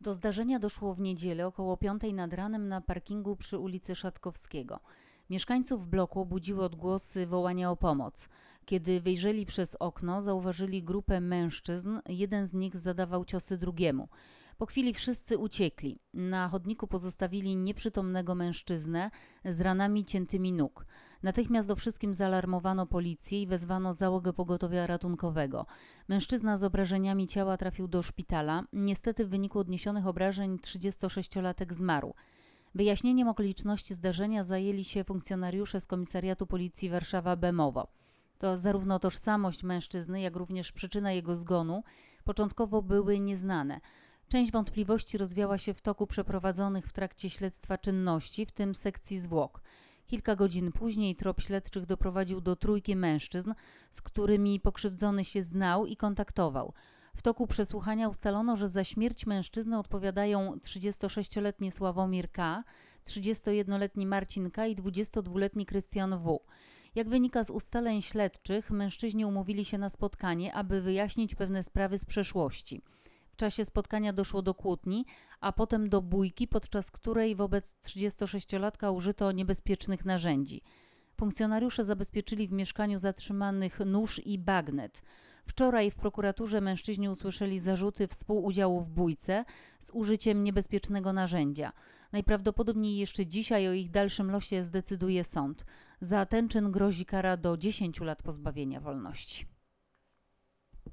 Do zdarzenia doszło w niedzielę około 5 nad ranem na parkingu przy ulicy Szatkowskiego. Mieszkańców bloku obudziły odgłosy wołania o pomoc. Kiedy wyjrzeli przez okno, zauważyli grupę mężczyzn, jeden z nich zadawał ciosy drugiemu. Po chwili wszyscy uciekli. Na chodniku pozostawili nieprzytomnego mężczyznę z ranami ciętymi nóg. Natychmiast o wszystkim zaalarmowano policję i wezwano załogę pogotowia ratunkowego. Mężczyzna z obrażeniami ciała trafił do szpitala. Niestety w wyniku odniesionych obrażeń 36-latek zmarł. Wyjaśnieniem okoliczności zdarzenia zajęli się funkcjonariusze z Komisariatu Policji Warszawa-Bemowo. To zarówno tożsamość mężczyzny, jak również przyczyna jego zgonu początkowo były nieznane. Część wątpliwości rozwiała się w toku przeprowadzonych w trakcie śledztwa czynności, w tym sekcji zwłok. Kilka godzin później trop śledczych doprowadził do trójki mężczyzn, z którymi pokrzywdzony się znał i kontaktował. W toku przesłuchania ustalono, że za śmierć mężczyzny odpowiadają 36-letni Sławomir K., 31-letni Marcin K. i 22-letni Krystian W. Jak wynika z ustaleń śledczych, mężczyźni umówili się na spotkanie, aby wyjaśnić pewne sprawy z przeszłości. W czasie spotkania doszło do kłótni, a potem do bójki, podczas której wobec 36-latka użyto niebezpiecznych narzędzi. Funkcjonariusze zabezpieczyli w mieszkaniu zatrzymanych nóż i bagnet. Wczoraj w prokuraturze mężczyźni usłyszeli zarzuty współudziału w bójce z użyciem niebezpiecznego narzędzia. Najprawdopodobniej jeszcze dzisiaj o ich dalszym losie zdecyduje sąd. Za ten czyn grozi kara do 10 lat pozbawienia wolności.